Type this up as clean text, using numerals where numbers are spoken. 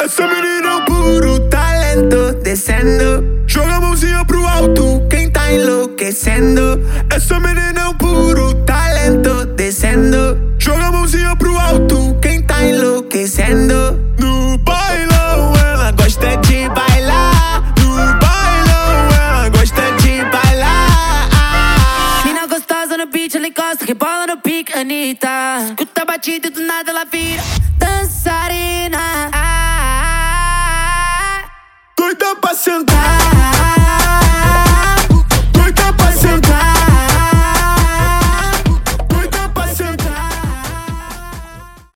Essa menina é um puro talento, descendo. Joga a mãozinha pro alto, quem tá enlouquecendo. Essa menina é um puro talento, descendo. Joga a mãozinha pro alto, quem tá enlouquecendo. No bailão ela gosta de bailar. No bailão ela gosta de bailar. Mina gostosa no beat, ela encosta, rebola no pique, Anitta. Escuta a batida e do nada ela vira dançarina.